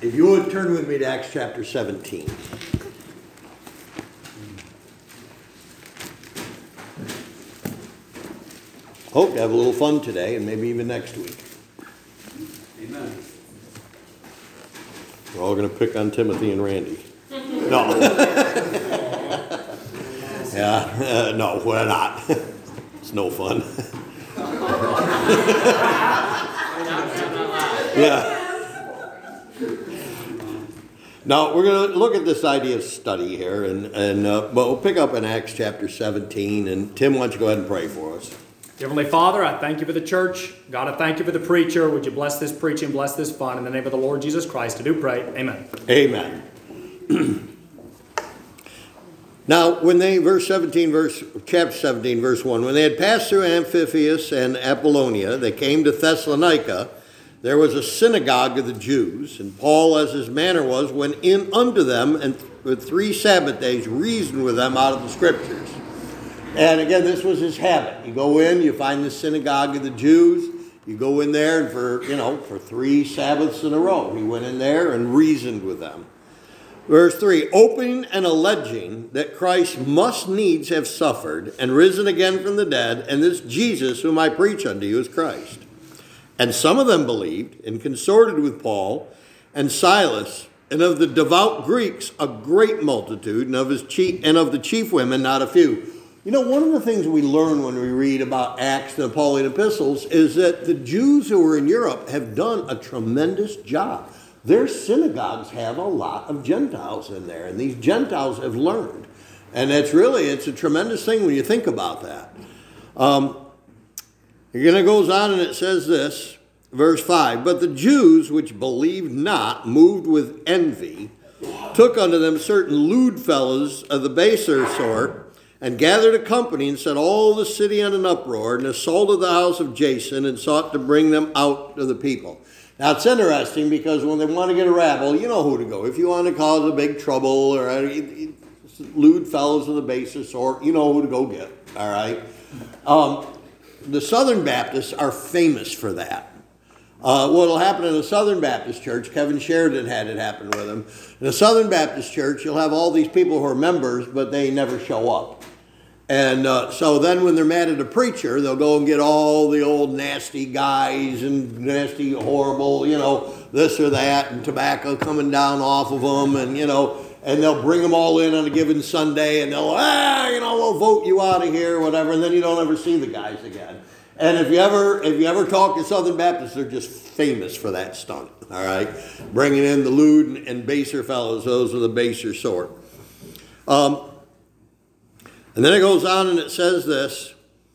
If you would turn with me to Acts chapter 17. Hope to have a little fun today and maybe even next week. Amen. We're all going to pick on Timothy and Randy. No. No, we're not. It's no fun. Yeah. Now, we're going to look at this idea of study here, but we'll pick up in Acts chapter 17, and Tim, why don't you go ahead and pray for us? Heavenly Father, I thank you for the church. God, I thank you for the preacher. Would you bless this preaching, bless this fun. In the name of the Lord Jesus Christ, I do pray. Amen. Amen. Now, when they, chapter 17, verse 1, when they had passed through Amphipolis and Apollonia, they came to Thessalonica. There was a synagogue of the Jews, and Paul, as his manner was, went in unto them, and for 3 Sabbath days reasoned with them out of the Scriptures. And again, this was his habit. You go in, you find the synagogue of the Jews, you go in there, and for 3 Sabbaths in a row, he went in there and reasoned with them. Verse 3, opening and alleging that Christ must needs have suffered and risen again from the dead, and this Jesus whom I preach unto you is Christ. And some of them believed and consorted with Paul and Silas, and of the devout Greeks a great multitude, and of the chief women not a few. You know, one of the things we learn when we read about Acts and the Pauline epistles is that the Jews who were in Europe have done a tremendous job. Their synagogues have a lot of Gentiles in there, and these Gentiles have learned. And it's a tremendous thing when you think about that. Again, it goes on and it says this, verse 5, but the Jews which believed not, moved with envy, took unto them certain lewd fellows of the baser sort, and gathered a company and set all the city in an uproar, and assaulted the house of Jason, and sought to bring them out to the people. Now, it's interesting because when they want to get a rabble, you know who to go. If you want to cause a big trouble or lewd fellows of the baser sort, you know who to go get, all right? The Southern Baptists are famous for that. What will happen in a Southern Baptist church, Kevin Sheridan had it happen with him. In a Southern Baptist church, you'll have all these people who are members, but they never show up. And so then when they're mad at a preacher, they'll go and get all the old nasty guys and nasty, horrible, this or that, and tobacco coming down off of them, and, and they'll bring them all in on a given Sunday, and they'll, we'll vote you out of here, or whatever, and then you don't ever see the guys again. And if you ever talk to Southern Baptists, they're just famous for that stunt, all right? Bringing in the lewd and baser fellows, those are the baser sort. And then it goes on and it says this,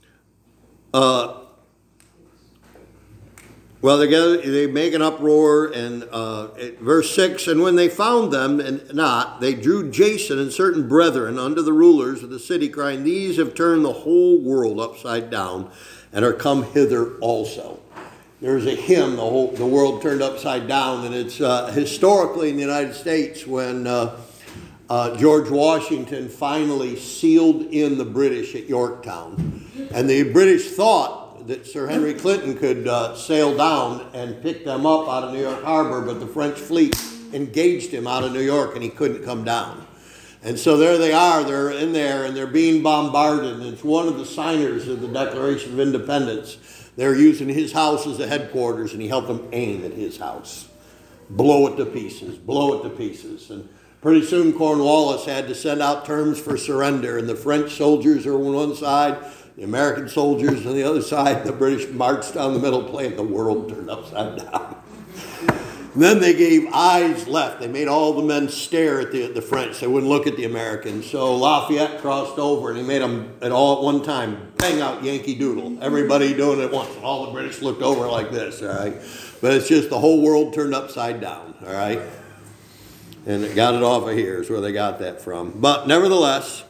they make an uproar, and verse 6, and when they found them and not, they drew Jason and certain brethren unto the rulers of the city, crying, these have turned the whole world upside down, and are come hither also. There's a hymn, the world turned upside down, and it's historically in the United States when George Washington finally sealed in the British at Yorktown. And the British thought that Sir Henry Clinton could sail down and pick them up out of New York Harbor, but the French fleet engaged him out of New York and he couldn't come down. And so there they are, they're in there and they're being bombarded, and it's one of the signers of the Declaration of Independence. They're using his house as a headquarters, and he helped them aim at his house. Blow it to pieces. And pretty soon Cornwallis had to send out terms for surrender, and the French soldiers are on one side, the American soldiers on the other side. The British marched down the middle, playing the world turned upside down. And then they gave eyes left. They made all the men stare at the French. They wouldn't look at the Americans. So Lafayette crossed over, and he made them all at one time bang out Yankee Doodle. Everybody doing it at once. And all the British looked over like this, all right? But it's just the whole world turned upside down, all right? And it got it off of here is where they got that from. But nevertheless,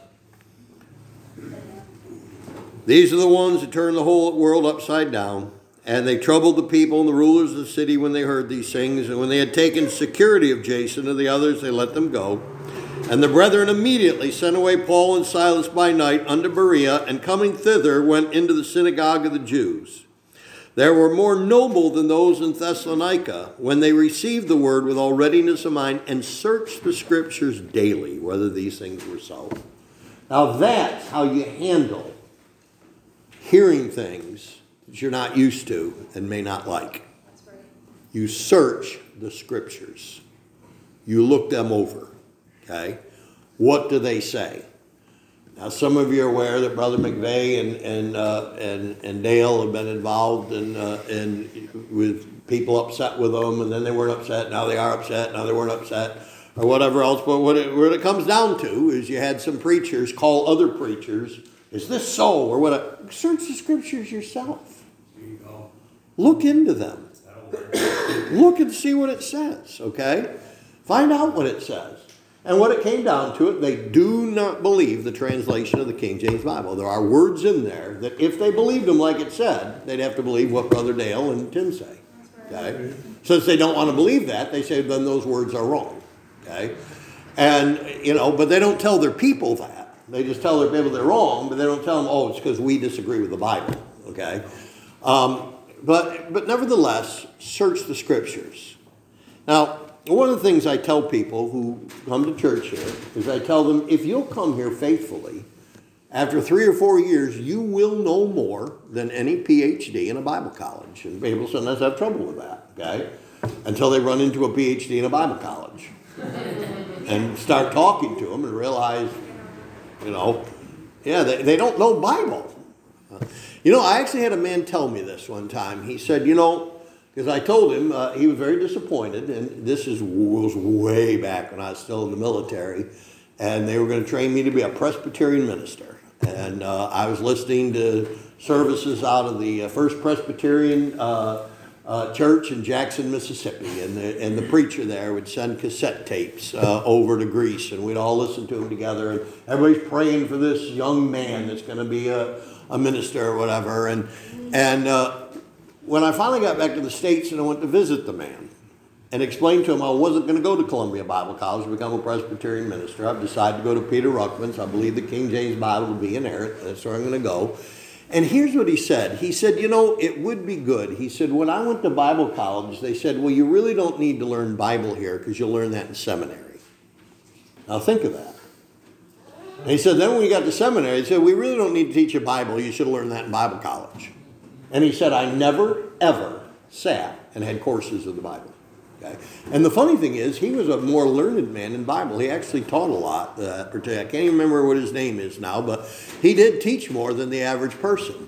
these are the ones that turned the whole world upside down. And they troubled the people and the rulers of the city when they heard these things. And when they had taken security of Jason and the others, they let them go. And the brethren immediately sent away Paul and Silas by night unto Berea, and coming thither went into the synagogue of the Jews. There were more noble than those in Thessalonica when they received the word with all readiness of mind and searched the scriptures daily, whether these things were so. Now that's how you handle hearing things that you're not used to and may not like. That's right. You search the scriptures. You look them over. Okay? What do they say? Now, some of you are aware that Brother McVeigh and Dale have been involved in with people upset with them, and then they weren't upset. Now they are upset. Now they weren't upset, or whatever else. But what it comes down to is you had some preachers call other preachers, "Is this so?" or what? Search the scriptures yourself. There you go. Look into them. That'll work. Look and see what it says. Okay, find out what it says. And what it came down to it, they do not believe the translation of the King James Bible. There are words in there that if they believed them like it said, they'd have to believe what Brother Dale and Tim say. Okay? Since they don't want to believe that, they say then those words are wrong. Okay? And, but they don't tell their people that. They just tell their people they're wrong, but they don't tell them, oh, it's because we disagree with the Bible. Okay? But nevertheless, search the scriptures. Now, one of the things I tell people who come to church here is I tell them, if you'll come here faithfully, after 3 or 4 years, you will know more than any PhD in a Bible college. And people sometimes have trouble with that, okay? Until they run into a PhD in a Bible college and start talking to them and realize, they don't know Bible. I actually had a man tell me this one time. He said, because I told him he was very disappointed, and this was way back when I was still in the military, and they were going to train me to be a Presbyterian minister. And I was listening to services out of the First Presbyterian Church in Jackson, Mississippi, and the preacher there would send cassette tapes over to Greece, and we'd all listen to them together, and everybody's praying for this young man that's going to be a minister or whatever, and when I finally got back to the States and I went to visit the man and explained to him I wasn't going to go to Columbia Bible College to become a Presbyterian minister. I've decided to go to Peter Ruckman's. I believe the King James Bible will be inerrant. That's where I'm going to go. And here's what he said. He said, it would be good. He said, when I went to Bible college, they said, well, you really don't need to learn Bible here because you'll learn that in seminary. Now think of that. And he said, then when we got to seminary, he said, we really don't need to teach you Bible. You should have learned that in Bible college. And he said, I never, ever sat and had courses of the Bible. Okay? And the funny thing is, he was a more learned man in Bible. He actually taught a lot. I can't even remember what his name is now, but he did teach more than the average person.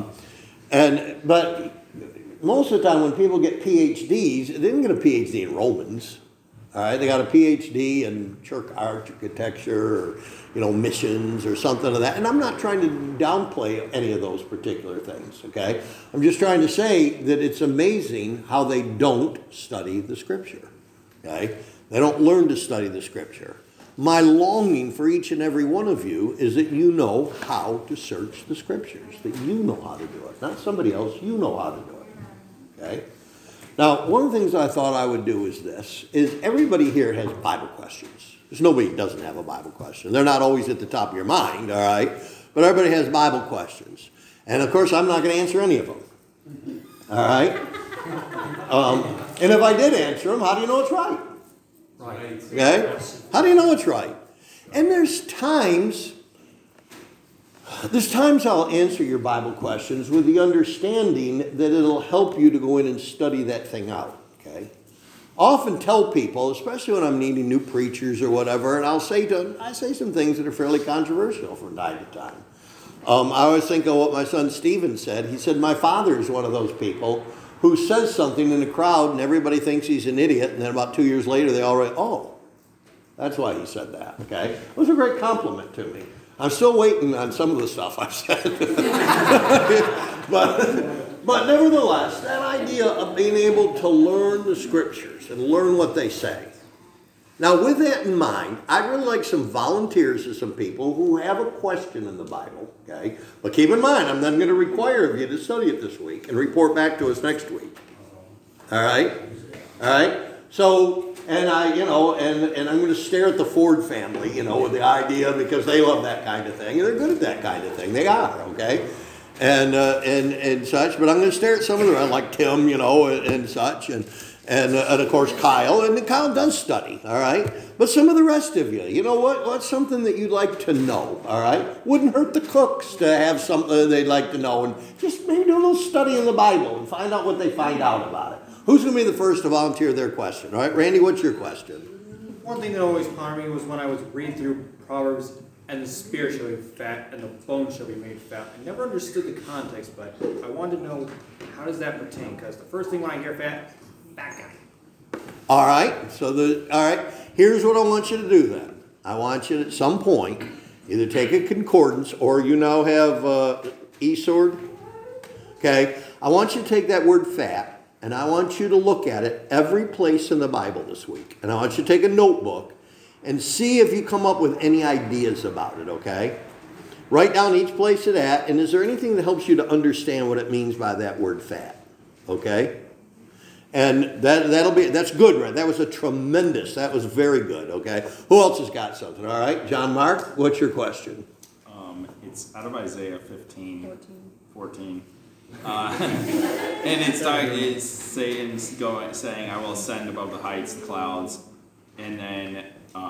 But most of the time when people get PhDs, they didn't get a PhD in Romans. All right, they got a PhD in church architecture or, missions or something of that. And I'm not trying to downplay any of those particular things, okay? I'm just trying to say that it's amazing how they don't study the Scripture, okay? They don't learn to study the Scripture. My longing for each and every one of you is that you know how to search the Scriptures, that you know how to do it. Not somebody else, you know how to do it, okay? Now, one of the things I thought I would do is everybody here has Bible questions. There's nobody who doesn't have a Bible question. They're not always at the top of your mind, all right? But everybody has Bible questions. And, of course, I'm not going to answer any of them, all right? And if I did answer them, how do you know it's right? Right. Okay? How do you know it's right? And there's times I'll answer your Bible questions with the understanding that it'll help you to go in and study that thing out, okay? I often tell people, especially when I'm needing new preachers or whatever, and I say some things that are fairly controversial from time to time. I always think of what my son Stephen said. He said, my father is one of those people who says something in a crowd and everybody thinks he's an idiot, and then about 2 years later they all write, oh, that's why he said that, okay? It was a great compliment to me. I'm still waiting on some of the stuff I've said. But nevertheless, that idea of being able to learn the Scriptures and learn what they say. Now, with that in mind, I'd really like some volunteers of some people who have a question in the Bible, okay? But keep in mind, I'm then going to require of you to study it this week and report back to us next week. All right? All right? So, and I'm going to stare at the Ford family, with the idea because they love that kind of thing. And they're good at that kind of thing. They are, okay? and such. But I'm going to stare at some of the rest, like Tim, and such, and of course Kyle. And Kyle does study, all right? But some of the rest of you, you know what? What's something that you'd like to know, all right? Wouldn't hurt the cooks to have something they'd like to know, and just maybe do a little study in the Bible and find out what they find out about it. Who's going to be the first to volunteer their question? All right, Randy, what's your question? One thing that always pondered me was when I was reading through Proverbs, and the spirit shall be fat, and the bones shall be made fat. I never understood the context, but I wanted to know, how does that pertain? Because the first thing when I hear fat guy. All right, here's what I want you to do then. I want you to, at some point, either take a concordance, or you now have eSword. Okay, I want you to take that word fat, and I want you to look at it every place in the Bible this week. And I want you to take a notebook and see if you come up with any ideas about it, okay? Write down each place it's at, and is there anything that helps you to understand what it means by that word fat, okay? And that's good, right? That was that was very good, okay? Who else has got something, all right? John Mark, what's your question? It's out of Isaiah 14. And it's saying, I will ascend above the heights, the clouds, and then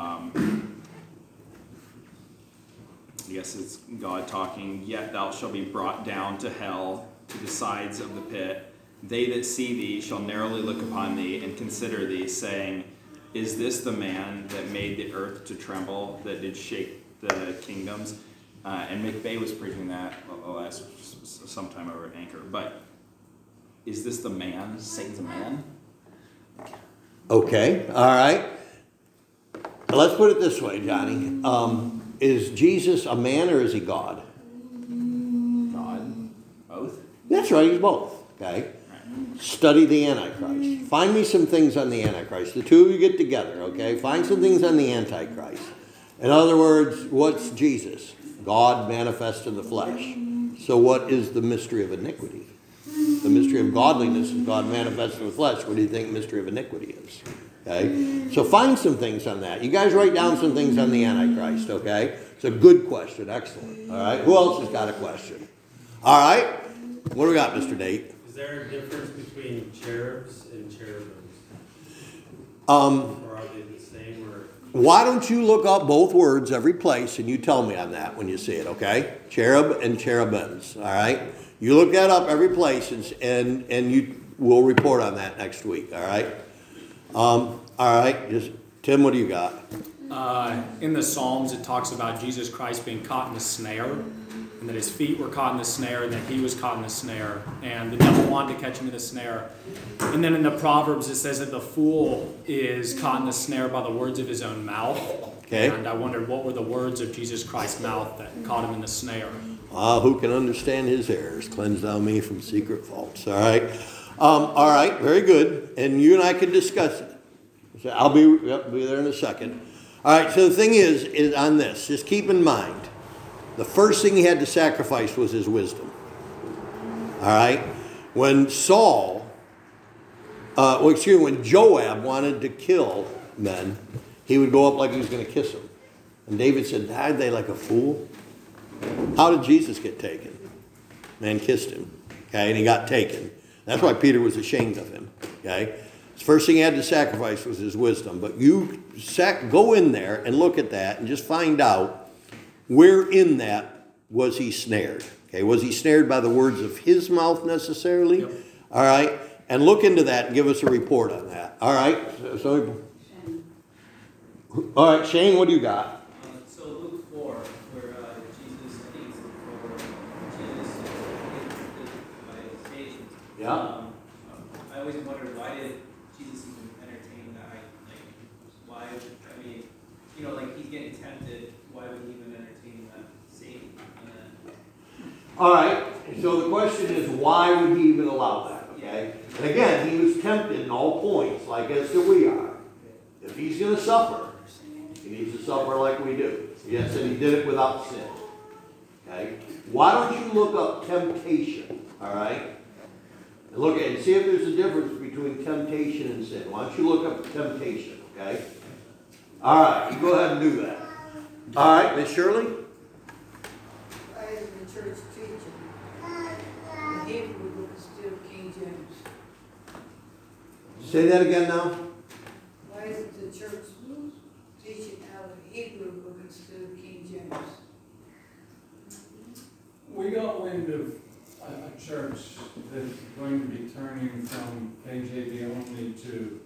I guess it's God talking, yet thou shalt be brought down to hell, to the sides of the pit. They that see thee shall narrowly look upon thee and consider thee, saying, is this the man that made the earth to tremble, that did shake the kingdoms? And McVeigh was preaching that sometime over at Anchor. But is this the man? Satan's a man? Okay, all right. Let's put it this way, Johnny. Is Jesus a man or is he God? God? Both? That's right, he's both. Okay. Right. Study the Antichrist. Find me some things on the Antichrist. The two of you get together, okay? Find some things on the Antichrist. In other words, what's Jesus? God manifest in the flesh. So what is the mystery of iniquity? The mystery of godliness is God manifest in the flesh. What do you think mystery of iniquity is? Okay? So find some things on that. You guys write down some things on the Antichrist, okay? It's a good question. Excellent. All right? Who else has got a question? All right? What do we got, Mr. Nate? Is there a difference between cherubs and cherubims? Um, Or are they the same? Or Why don't you look up both words every place and you tell me on that when you see it, okay? Cherub and cherubims, all right? You look that up every place and you will report on that next week, all right? All right, just Tim, what do you got? In the Psalms, it talks about Jesus Christ being caught in the snare, and that his feet were caught in the snare, and that he was caught in the snare, and the devil wanted to catch him in the snare. And then in the Proverbs, it says that the fool is caught in the snare by the words of his own mouth. Okay. And I wondered, what were the words of Jesus Christ's mouth that caught him in the snare? Who can understand his errors? Cleanse thou me from secret faults, all right? All right, very good. And you and I can discuss it. So I'll be there in a second. All right, so the thing is on this, just keep in mind, the first thing he had to sacrifice was his wisdom. All right? When when Joab wanted to kill men, he would go up like he was going to kiss them. And David said, died they like a fool? How did Jesus get taken? Man kissed him, okay, and he got taken. That's why Peter was ashamed of him, okay? The first thing he had to sacrifice was his wisdom. But you go in there and look at that and just find out where in that was he snared. Okay, was he snared by the words of his mouth necessarily? Yep. All right, and look into that and give us a report on that. All right, all right, Shane, what do you got? So Luke 4, where Jesus eats before Jesus by his station. Yeah. I always wondered, why did Jesus even entertain that? Why? I mean, he's getting tempted. Why would he even entertain that Satan? All right, so the question is, why would he even allow that? Okay, and again, he was tempted in all points, like as to we are. If he's going to suffer, he needs to suffer like we do. Yes, and he did it without sin. Okay, why don't you look up temptation? All right, and look at it and see if there's a difference between temptation and sin. Why don't you look up temptation? Okay. All right, you go ahead and do that. All right, Miss Shirley. Why is the church teaching Say that again now? Why isn't the church teaching out of the Hebrew book instead of King James? We got wind of a church that's going to be turning from KJV only to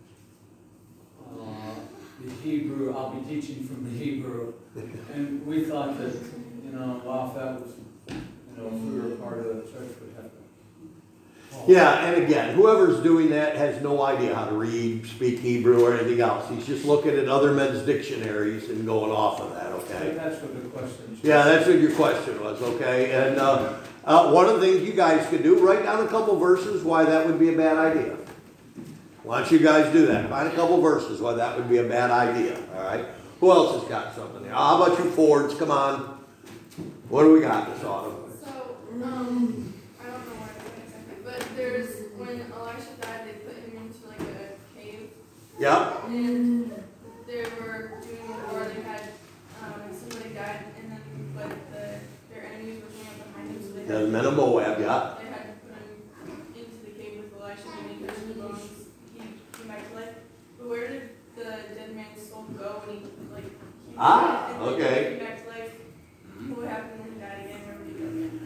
the Hebrew. I'll be teaching from the Hebrew. And we thought that, while that was, if we were part of the church, we'd have to. Yeah, and again, whoever's doing that has no idea how to read, speak Hebrew, or anything else. He's just looking at other men's dictionaries and going off of that, okay? That's what the question is. Yeah, that's what your question was, okay? And one of the things you guys could do, write down a couple verses why that would be a bad idea. Why don't you guys do that? Find a couple verses why that would be a bad idea, all right? Who else has got something there? How about you Fords? Come on. What do we got this autumn? So, I don't know why exactly, but there's, when Elisha died, they put him into like a cave. Yep. And they were doing a war, they had, somebody died, and then, but their enemies were coming up behind him, so they The had, men of Moab, yeah. they had to put him into the cave with Elisha, and they touched the bones, he came back to life. But where did the dead man's soul go when he, like, he died, and then okay. he came back to life? What happened when he died again? Where did he go again?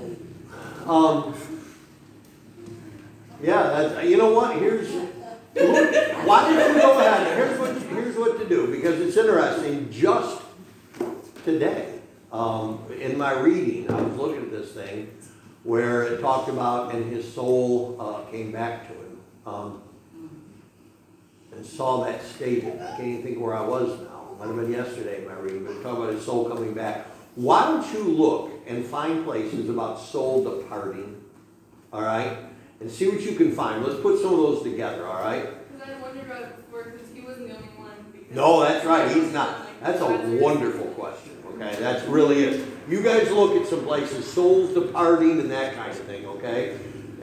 Yeah, that's, you know what? Why don't you go ahead? Here's what to do, because it's interesting. Just today, in my reading, I was looking at this thing where it talked about, and his soul came back to him, and saw that stated. I can't even think where I was now. It might have been yesterday in my reading, but it talked about his soul coming back. Why don't you look and find places about soul departing, all right? And see what you can find. Let's put some of those together, all right? Because I wondered about it before, because he wasn't the only one. No, that's right. He's not. That's a wonderful question, okay? That's really it. You guys look at some places, souls departing and that kind of thing, okay?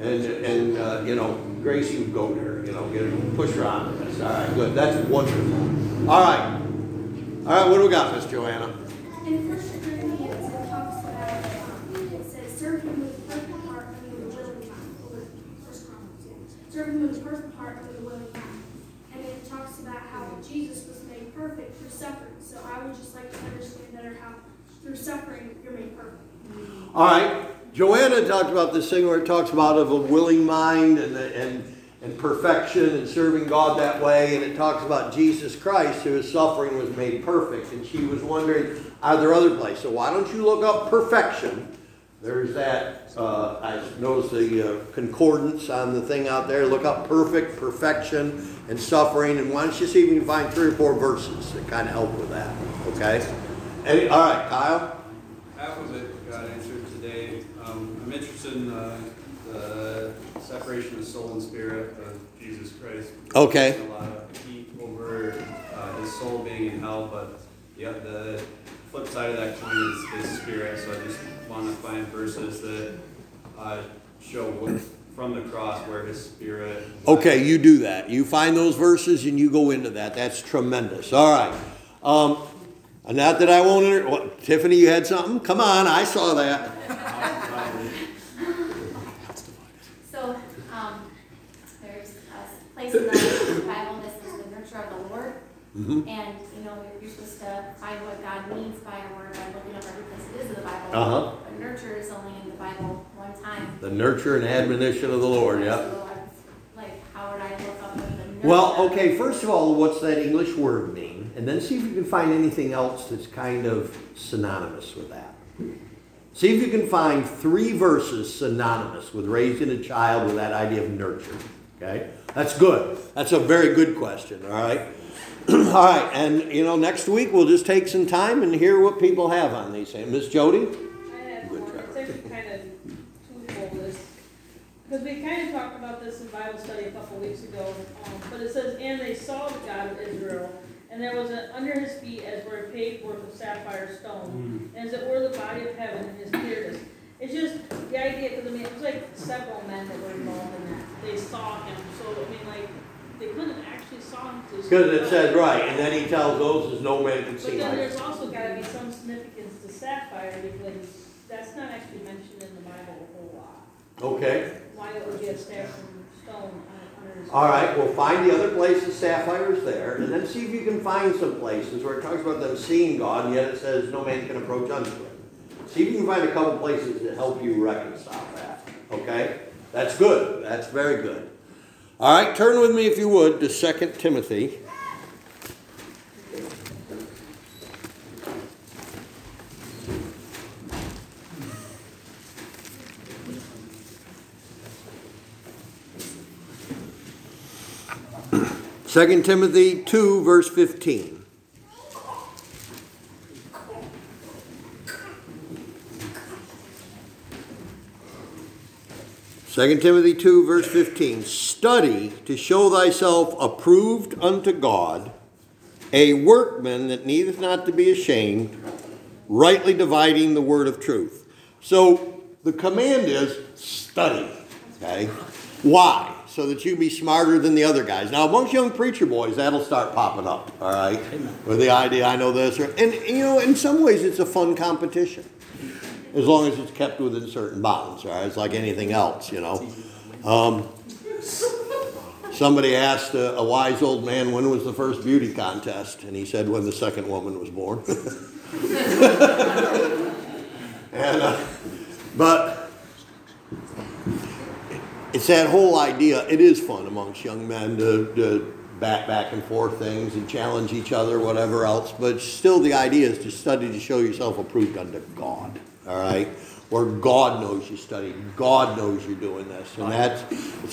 And Gracie would go there, get her, push her on to this. All right, good. That's wonderful. All right. All right, what do we got, Miss Joanna? In First Corinthians, it talks about, it says, serve him with the perfect heart and with a willing mind. Or First Chronicles, yeah. Serve him with the perfect heart and with a willing mind. And it talks about how Jesus was made perfect through suffering. So I would just like to understand better how through suffering you're made perfect. All right. Joanna talked about this thing where it talks about of a willing mind and perfection and serving God that way. And it talks about Jesus Christ, who his suffering was made perfect. And she was wondering, are there other places? So why don't you look up perfection? There's that. I noticed the concordance on the thing out there. Look up perfection, and suffering. And why don't you see if you can find 3 or 4 verses that kind of help with that. Okay? All right, Kyle? Half of it got answered today. I'm interested in the separation of soul and spirit of Jesus Christ. Okay. There's a lot of heat over his soul being in hell, but the flip side of that coin is his spirit. So I just want to find verses that show from the cross where his spirit. Okay, you do that. You find those verses and you go into that. That's tremendous. All right. Not that I won't Tiffany, you had something? Come on, I saw that. So, there's a place in the Bible that says the nurture of the Lord. Mm-hmm. And, you're supposed to find what God means by a word by looking up every place it is in the Bible. Uh-huh. But nurture is only in the Bible one time. The nurture and admonition of the Lord, yeah. So, how would I look up the nurture? Well, okay, first of all, what's that English word mean? And then see if you can find anything else that's kind of synonymous with that. See if you can find 3 verses synonymous with raising a child with that idea of nurture. Okay? That's good. That's a very good question, all right? All right, and, next week we'll just take some time and hear what people have on these things. Miss Jody? I have one. It's actually kind of twofold. Because we kind of talked about this in Bible study a couple weeks ago. But it says, and they saw the God of Israel, and there was under his feet as were a paved work of sapphire stone, and as it were the body of heaven, and his beard. It's just the idea, because it was like several men that were involved in that. They saw him, so they couldn't actually saw him. Because it says, right, and then he tells those as no man can see. But then there's also got to be some significance to sapphire, because that's not actually mentioned in the Bible a whole lot. Okay. Why it would be a staff from stone on All right, well, find the other places Sapphire's there, and then see if you can find some places where it talks about them seeing God, and yet it says no man can approach unto him. See if you can find a couple places that help you reconcile that. Okay? That's good. That's very good. All right, turn with me, if you would, to 2 Timothy. Second Timothy 2, verse 15. Second Timothy 2, verse 15. Study to show thyself approved unto God, a workman that needeth not to be ashamed, rightly dividing the word of truth. So the command is study. Okay? Why? So that you be smarter than the other guys. Now, amongst young preacher boys, that'll start popping up, all right? With the idea, I know this. And, you know, in some ways, it's a fun competition. As long as it's kept within certain bounds, all right? It's like anything else, you know. Somebody asked a wise old man, when was the first beauty contest? And he said, when the second woman was born. But it's that whole idea. It is fun amongst young men to back and forth things and challenge each other, whatever else. But still, the idea is to study to show yourself approved unto God. All right, where God knows you study, God knows you're doing this, and it's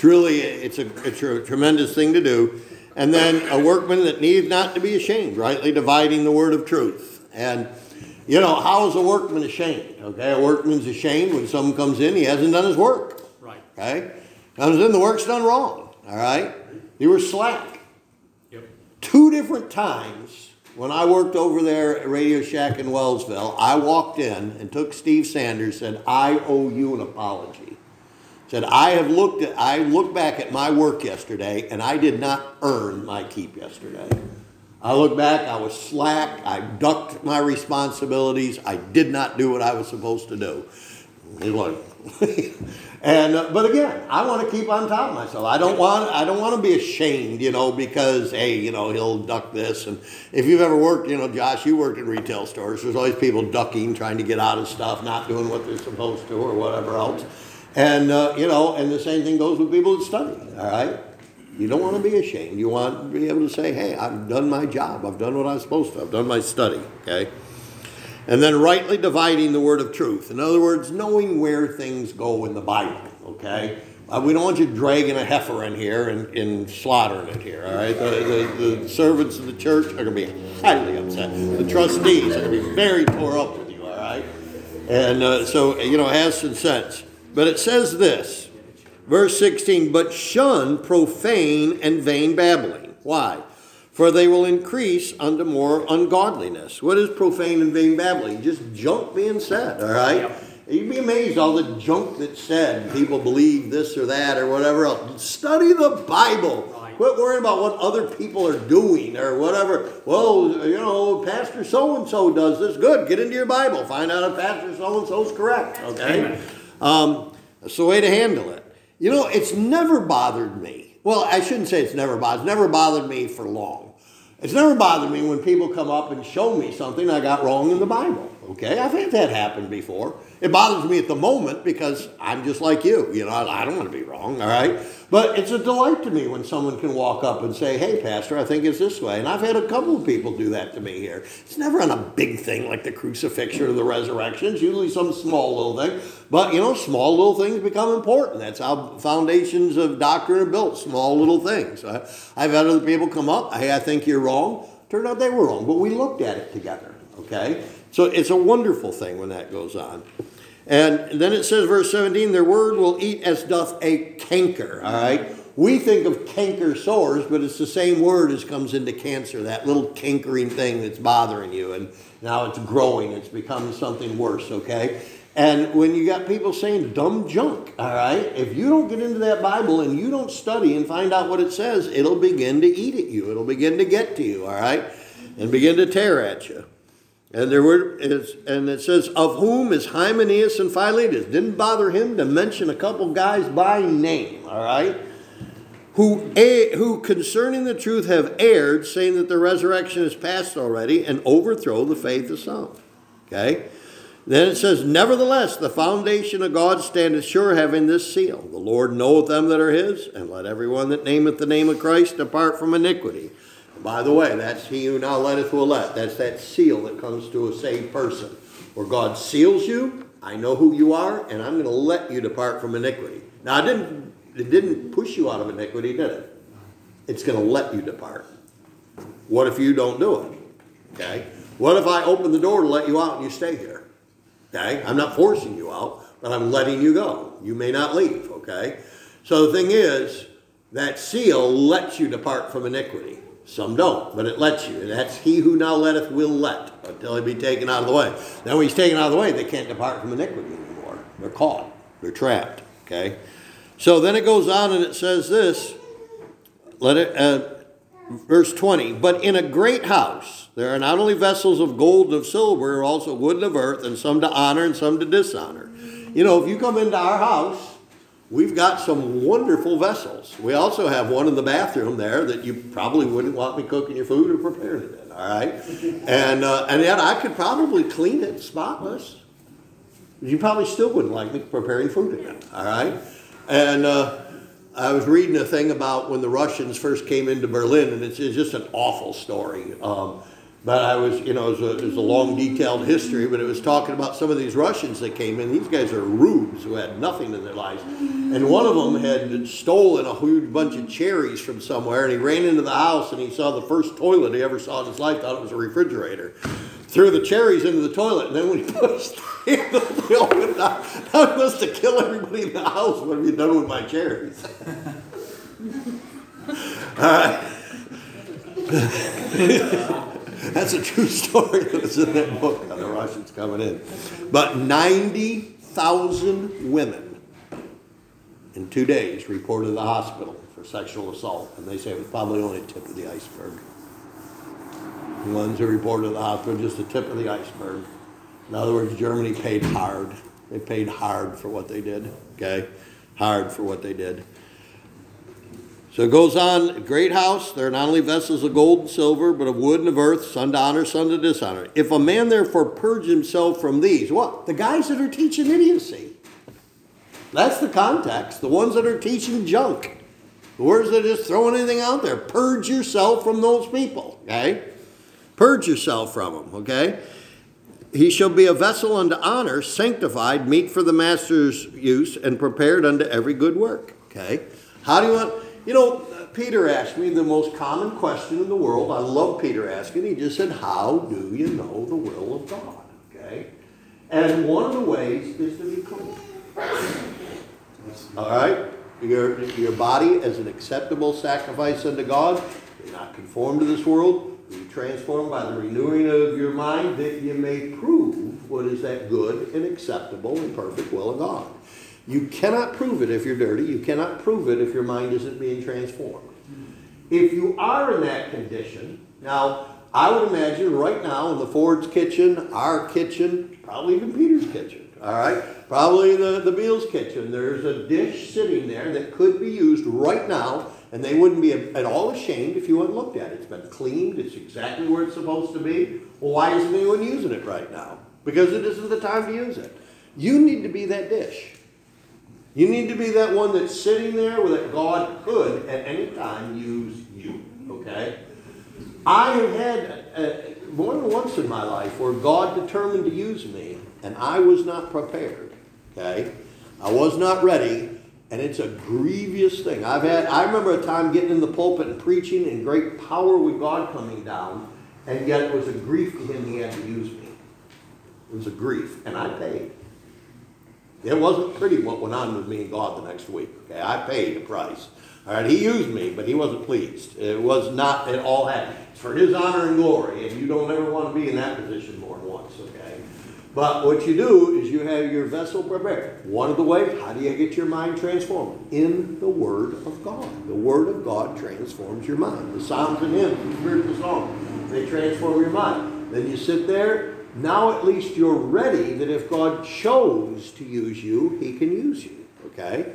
a tremendous thing to do. And then a workman that needs not to be ashamed, rightly dividing the word of truth. And you know, how is a workman ashamed? Okay, a workman's ashamed when someone comes in, he hasn't done his work. Right. Okay, comes in, the work's done wrong. All right, you were slack. Yep. 2 different times. When I worked over there at Radio Shack in Wellsville, I walked in and took Steve Sanders, said, I owe you an apology. Said, I looked back at my work yesterday, and I did not earn my keep yesterday. I looked back, I was slack, I ducked my responsibilities, I did not do what I was supposed to do. He's like, but again, I want to keep on top of myself. I don't want to be ashamed, you know, because hey, you know, he'll duck this. And if you've ever worked, you know, Josh, you worked in retail stores. There's always people ducking, trying to get out of stuff, not doing what they're supposed to, or whatever else. And you know, and the same thing goes with people that study. All right, you don't want to be ashamed. You want to be able to say, hey, I've done my job. I've done what I'm supposed to. I've done my study. Okay. And then rightly dividing the word of truth. In other words, knowing where things go in the Bible, okay? We don't want you dragging a heifer in here and slaughtering it here, all right? The servants of the church are going to be highly upset. The trustees are going to be very tore up with you, all right? And so, you know, it has some sense. But it says this, verse 16, but shun profane and vain babbling. Why? For they will increase unto more ungodliness. What is profane and vain babbling? Just junk being said, all right? Yep. You'd be amazed all the junk that's said. People believe this or that or whatever else. Study the Bible. Right. Quit worrying about what other people are doing or whatever. Well, you know, Pastor so-and-so does this. Good. Get into your Bible. Find out if Pastor so-and-so is correct, okay? That's the way to handle it. You know, it's never bothered me. Well, I shouldn't say it's never bothered me for long. It's never bothered me when people come up and show me something I got wrong in the Bible. Okay, I've had that happen before. It bothers me at the moment because I'm just like you. You know, I don't want to be wrong, all right? But it's a delight to me when someone can walk up and say, hey, Pastor, I think it's this way. And I've had a couple of people do that to me here. It's never on a big thing like the crucifixion or the resurrection. It's usually some small little thing. But, you know, small little things become important. That's how foundations of doctrine are built, small little things. I've had other people come up, hey, I think you're wrong. Turned out they were wrong, but we looked at it together, okay? So it's a wonderful thing when that goes on. And then it says, verse 17, their word will eat as doth a canker, all right? We think of canker sores, but it's the same word as comes into cancer, that little cankering thing that's bothering you. And now it's growing. It's become something worse, okay? And when you got people saying dumb junk, all right, if you don't get into that Bible and you don't study and find out what it says, it'll begin to eat at you. It'll begin to get to you, all right, and begin to tear at you. And it says, of whom is Hymenaeus and Philetus. Didn't bother him to mention a couple guys by name, all right? who concerning the truth have erred, saying that the resurrection is past already, and overthrow the faith of some. Okay? Then it says, nevertheless, the foundation of God standeth sure, having this seal. The Lord knoweth them that are his, and let everyone that nameth the name of Christ depart from iniquity. And by the way, that's he who now letteth will let. That's that seal that comes to a saved person. Where God seals you, I know who you are, and I'm going to let you depart from iniquity. Now, it didn't push you out of iniquity, did it? It's going to let you depart. What if you don't do it? Okay? What if I open the door to let you out and you stay here? Okay? I'm not forcing you out, but I'm letting you go. You may not leave, okay? So the thing is, that seal lets you depart from iniquity. Some don't, but it lets you. And that's he who now letteth will let until he be taken out of the way. Then when he's taken out of the way, they can't depart from iniquity anymore. They're caught. They're trapped, okay? So then it goes on and it says this, verse 20, but in a great house there are not only vessels of gold and of silver, but also wood and of earth, and some to honor and some to dishonor. You know, if you come into our house, we've got some wonderful vessels. We also have one in the bathroom there that you probably wouldn't want me cooking your food or preparing it in, all right? And yet I could probably clean it spotless. You probably still wouldn't like me preparing food in it, all right? And I was reading a thing about when the Russians first came into Berlin, and it's just an awful story. But I was, you know, it was a long, detailed history, but it was talking about some of these Russians that came in. These guys are rubes who had nothing in their lives. And one of them had stolen a huge bunch of cherries from somewhere, and he ran into the house, and he saw the first toilet he ever saw in his life, thought it was a refrigerator. Threw the cherries into the toilet, and then when he pushed the handle, they opened up. I must have killed everybody in the house. What have you done with my cherries? All right. That's a true story that was in that book on the Russians coming in. But 90,000 women in 2 days reported to the hospital for sexual assault. And they say it was probably only the tip of the iceberg. The ones who reported to the hospital, just the tip of the iceberg. In other words, Germany paid hard. They paid hard for what they did. Okay? Hard for what they did. So it goes on, great house, there are not only vessels of gold and silver, but of wood and of earth, some to honor, some to dishonor. If a man therefore purge himself from these, what? The guys that are teaching idiocy. That's the context. The ones that are teaching junk. The words that are just throwing anything out there. Purge yourself from those people, okay? Purge yourself from them, okay? He shall be a vessel unto honor, sanctified, meet for the master's use, and prepared unto every good work, okay? How do you want... You know, Peter asked me the most common question in the world. I love Peter asking. He just said, how do you know the will of God? Okay? And one of the ways is to be clean. All right? Your body as an acceptable sacrifice unto God. You're not conformed to this world. You're transformed by the renewing of your mind that you may prove what is that good and acceptable and perfect will of God. You cannot prove it if you're dirty. You cannot prove it if your mind isn't being transformed. If you are in that condition, now, I would imagine right now in the Ford's kitchen, our kitchen, probably even Peter's kitchen, all right? Probably the Beals kitchen. There's a dish sitting there that could be used right now, and they wouldn't be at all ashamed if you went and looked at it. It's been cleaned. It's exactly where it's supposed to be. Well, why isn't anyone using it right now? Because it isn't the time to use it. You need to be that dish. You need to be that one that's sitting there where that God could at any time use you, okay? I have had more than once in my life where God determined to use me, and I was not prepared, okay? I was not ready, and it's a grievous thing. I remember a time getting in the pulpit and preaching and great power with God coming down, and yet it was a grief to him he had to use me. It was a grief, and I paid. It wasn't pretty what went on with me and God the next week. Okay, I paid a price. All right, he used me, but he wasn't pleased. It was not at all happy. It's for his honor and glory, and you don't ever want to be in that position more than once, okay? But what you do is you have your vessel prepared. One of the ways, how do you get your mind transformed? In the Word of God. The Word of God transforms your mind. The Psalms and hymns, the spiritual songs, they transform your mind. Then you sit there. Now at least you're ready that if God chose to use you, he can use you, okay?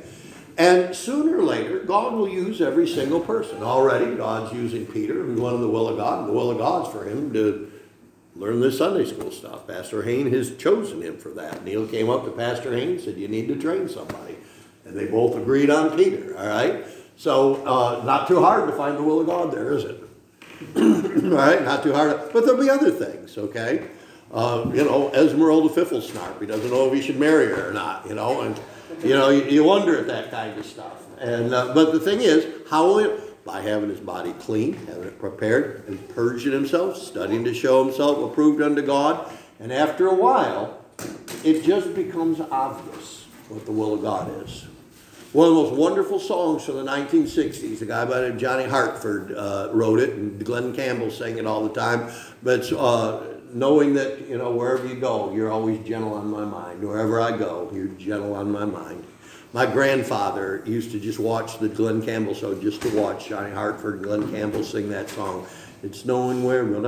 And sooner or later, God will use every single person. Already, God's using Peter, who's one of the will of God. And the will of God's for him to learn this Sunday school stuff. Pastor Hain has chosen him for that. Neil came up to Pastor Hain and said, you need to train somebody. And they both agreed on Peter, all right? So, not too hard to find the will of God there, is it? All right, not too hard. But there'll be other things, okay? Esmeralda Fifflesnarp. He doesn't know if he should marry her or not, and, you wonder at that kind of stuff. And, but the thing is, how will it? By having his body clean, having it prepared, and purging himself, studying to show himself approved unto God. And after a while, it just becomes obvious what the will of God is. One of the most wonderful songs from the 1960s, a guy by the name of Johnny Hartford wrote it, and Glenn Campbell sang it all the time. But knowing that, wherever you go, you're always gentle on my mind. Wherever I go, you're gentle on my mind. My grandfather used to just watch the Glenn Campbell show just to watch Johnny Hartford and Glenn Campbell sing that song. It's knowing where, and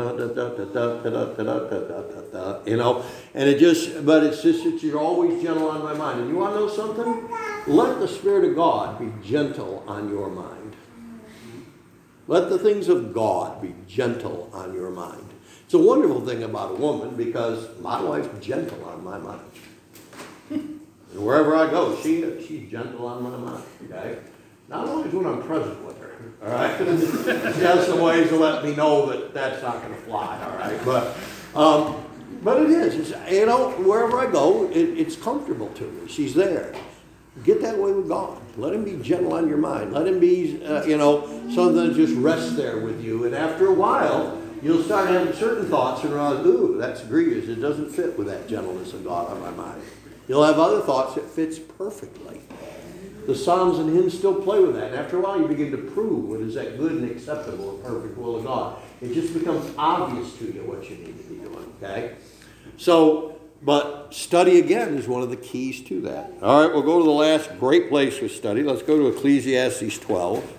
it just, but it's just that you're always gentle on my mind. And you want to know something? Let the Spirit of God be gentle on your mind. Let the things of God be gentle on your mind. It's a wonderful thing about a woman because my wife's gentle on my mind. And wherever I go, she's gentle on my mind, okay? Not always when I'm present with her, all right? She has some ways to let me know that that's not going to fly, all right? But it is. It's, wherever I go, it's comfortable to me. She's there. Get that way with God. Let him be gentle on your mind. Let him be, something that just rests there with you. And after a while, you'll start having certain thoughts and realize, ooh, that's grievous. It doesn't fit with that gentleness of God on my mind. You'll have other thoughts that fits perfectly. The Psalms and hymns still play with that. And after a while, you begin to prove what is that good and acceptable and perfect will of God. It just becomes obvious to you what you need to be doing, okay? So, but study again is one of the keys to that. All right, we'll go to the last great place for study. Let's go to Ecclesiastes 12.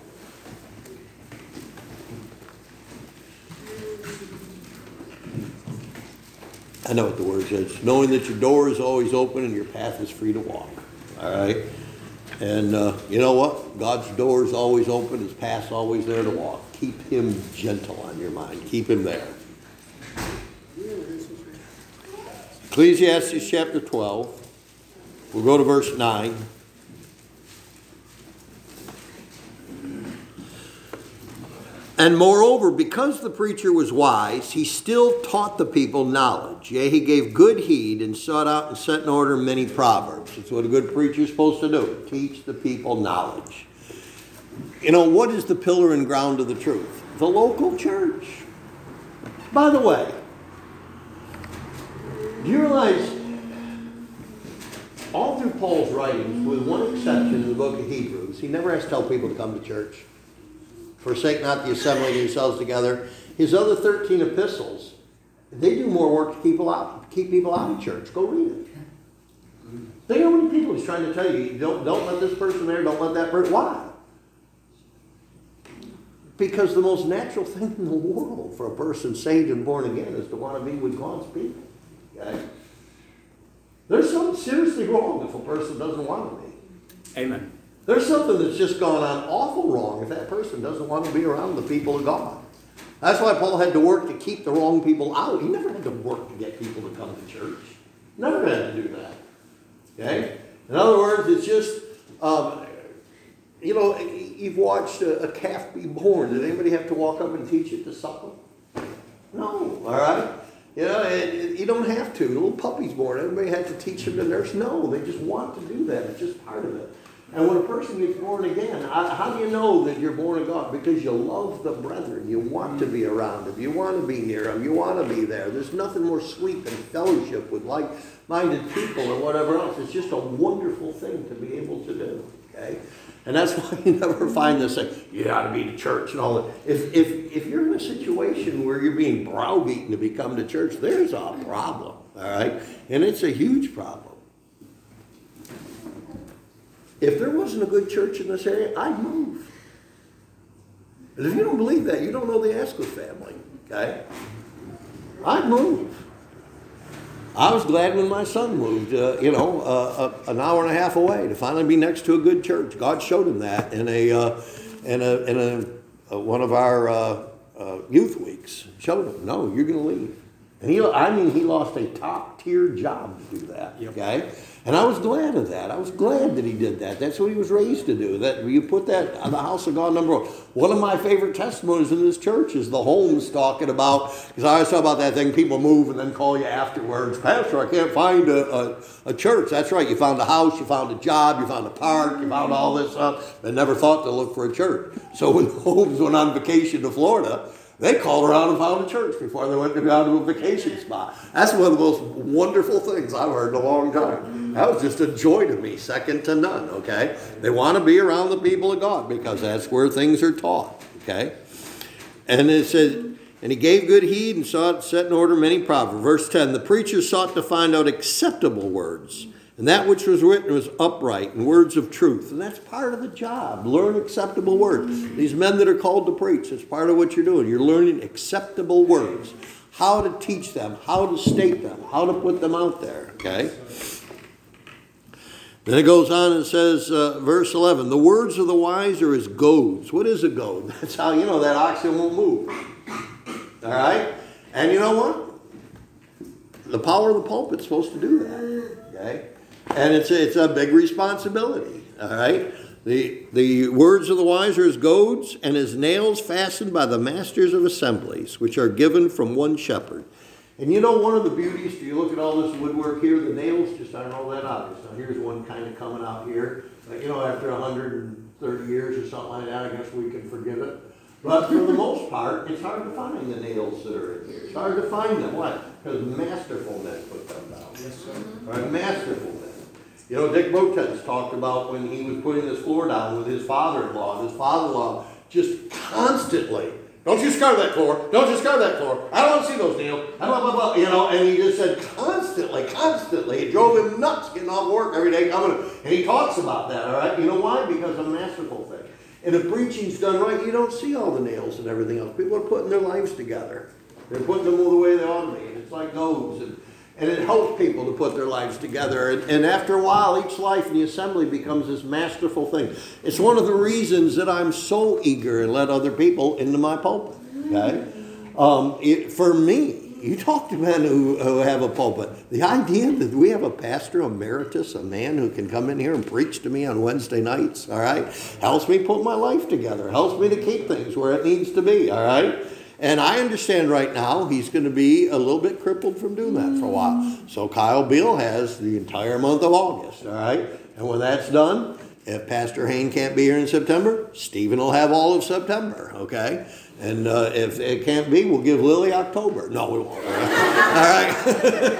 I know what the word says. Knowing that your door is always open and your path is free to walk. All right? And you know what? God's door is always open. His path's always there to walk. Keep him gentle on your mind. Keep him there. Ecclesiastes chapter 12. We'll go to verse 9. And moreover, because the preacher was wise, he still taught the people knowledge. Yea, he gave good heed and sought out and set in order many proverbs. That's what a good preacher is supposed to do. Teach the people knowledge. What is the pillar and ground of the truth? The local church. By the way, do you realize all through Paul's writings, with one exception in the book of Hebrews, he never has to tell people to come to church. Forsake not the assembling of yourselves together. His other 13 epistles, they do more work to keep people out of church. Go read it. Think how many people he's trying to tell you, don't let this person there, don't let that person. Why? Because the most natural thing in the world for a person saved and born again is to want to be with God's people. Okay? There's something seriously wrong if a person doesn't want to be. Amen. There's something that's just gone on awful wrong if that person doesn't want to be around the people of God. That's why Paul had to work to keep the wrong people out. He never had to work to get people to come to church. Never had to do that. Okay? In other words, it's just, you've watched a calf be born. Did anybody have to walk up and teach it to suckle? No, all right? You don't have to. The little puppy's born. Everybody had to teach him to nurse. No, they just want to do that. It's just part of it. And when a person gets born again, how do you know that you're born of God? Because you love the brethren. You want to be around them. You want to be near them. You want to be there. There's nothing more sweet than fellowship with like-minded people or whatever else. It's just a wonderful thing to be able to do. Okay? And that's why you never find this thing, you ought to be to church and all that. If you're in a situation where you're being browbeaten to become to church, there's a problem. All right? And it's a huge problem. If there wasn't a good church in this area, I'd move. And if you don't believe that, you don't know the Asquith family, okay? I'd move. I was glad when my son moved, an hour and a half away to finally be next to a good church. God showed him that in one of our youth weeks. Showed him, no, you're going to leave. And he lost a top tier job to do that. Okay, and I was glad of that. I was glad that he did that. That's what he was raised to do. That you put that on the house of God, number one. One of my favorite testimonies in this church is the Holmes talking about, because I always talk about that thing, people move and then call you afterwards. Pastor, I can't find a church. That's right. You found a house, you found a job, you found a park, you found all this stuff. They never thought to look for a church. So when Holmes went on vacation to Florida, they called around and found a church before they went down to a vacation spot. That's one of the most wonderful things I've heard in a long time. That was just a joy to me, second to none, okay? They want to be around the people of God because that's where things are taught, okay? And it says, and he gave good heed and sought set in order many proverbs. Verse 10, the preacher sought to find out acceptable words, and that which was written was upright and words of truth. And that's part of the job. Learn acceptable words. These men that are called to preach, it's part of what you're doing. You're learning acceptable words. How to teach them, how to state them, how to put them out there. Okay? Then it goes on and says, verse 11, the words of the wise are as goads. What is a goad? That's how you know that oxen won't move. All right? And you know what? The power of the pulpit's supposed to do that. Okay? And it's a big responsibility, all right? The words of the wise are as goads and as nails fastened by the masters of assemblies, which are given from one shepherd. And you know one of the beauties, do you look at all this woodwork here, the nails just aren't all that obvious. Now here's one kind of coming out here. After 130 years or something like that, I guess we can forgive it. But for the most part, it's hard to find the nails that are in here. It's hard to find them. Why? Because masterful men put them down. Yes, sir. Right? Masterful men. Dick Botez talked about when he was putting this floor down with his father-in-law. And his father-in-law just constantly, don't you scar that floor. Don't you scar that floor. I don't want to see those nails. I don't blah, blah, blah. And he just said constantly. It drove him nuts getting off work every day coming. And he talks about that, all right? You know why? Because of a masterful thing. And if preaching's done right, you don't see all the nails and everything else. People are putting their lives together. They're putting them the way they ought to be. And it's like goads. And it helps people to put their lives together. And after a while, each life in the assembly becomes this masterful thing. It's one of the reasons that I'm so eager and let other people into my pulpit. Okay? For me, you talk to men who have a pulpit. The idea that we have a pastor emeritus, a man who can come in here and preach to me on Wednesday nights, all right, helps me put my life together, helps me to keep things where it needs to be, all right? And I understand right now he's going to be a little bit crippled from doing that for a while. So Kyle Beal has the entire month of August, all right? And when that's done, if Pastor Hain can't be here in September, Stephen will have all of September, okay? And if it can't be, we'll give Lily October. No, we won't. All right?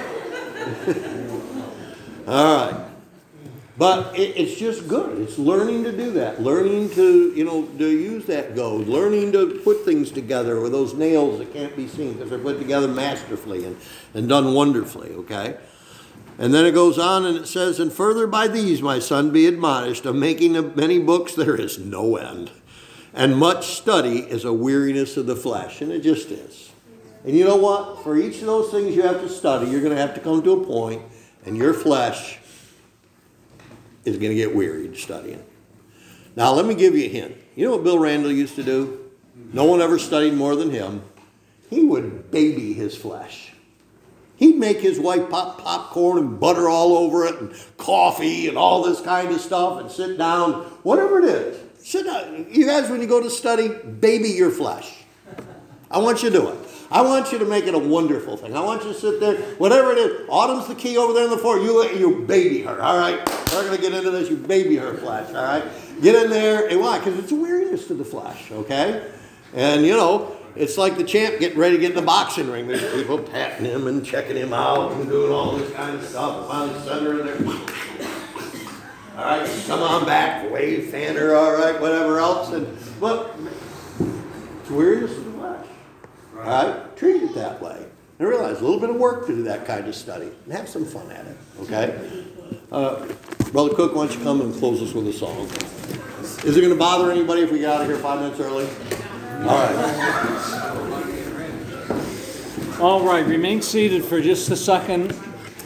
All right. But it's just good. It's learning to do that. Learning to use that goad. Learning to put things together with those nails that can't be seen because they're put together masterfully and done wonderfully, okay? And then it goes on and it says, and further by these, my son, be admonished, of making of many books there is no end. And much study is a weariness of the flesh. And it just is. And you know what? For each of those things you have to study, you're going to have to come to a point, and your flesh is going to get wearied studying. Now, let me give you a hint. You know what Bill Randall used to do? No one ever studied more than him. He would baby his flesh. He'd make his wife pop popcorn and butter all over it and coffee and all this kind of stuff and sit down, whatever it is. Sit down. You guys, when you go to study, baby your flesh. I want you to do it. I want you to make it a wonderful thing. I want you to sit there, whatever it is. Autumn's the key over there on the floor. You baby her, all right? We're going to get into this. You baby her flesh, all right? Get in there. And why? Because it's a weariness to the flesh, okay? And, it's like the champ getting ready to get in the boxing ring. There's people patting him and checking him out and doing all this kind of stuff. And finally, center in there. All right, come on back, wave, fanner, all right, whatever else. But it's weariness of the flesh. All right? Treat it that way. And realize a little bit of work to do that kind of study. And have some fun at it, okay? Brother Cook, why don't you come and close us with a song? Is it going to bother anybody if we get out of here 5 minutes early? All right. All right, remain seated for just a second.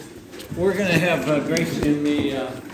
we're gonna have Grace in the